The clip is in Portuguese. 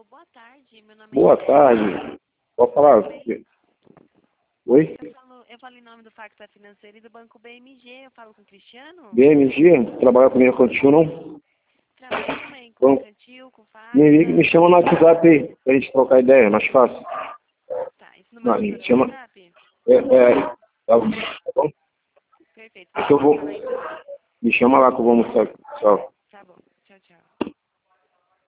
boa tarde. Meu nome é Boa Gisele. tarde. Pode falar. Oi? Eu falo em nome do Facta Financeiro e do Banco BMG. Eu falo com o Cristiano? BMG? Trabalha com mercantil, não? Trabalho também com Bom, mercantil, com Facta. me chama no WhatsApp aí, pra gente trocar ideia, mais fácil. Tá, esse Não, número do me seu chama... WhatsApp? Tá bom? Perfeito. Que eu vou... Falar então. Me chama lá que eu vou almoçar. Tchau.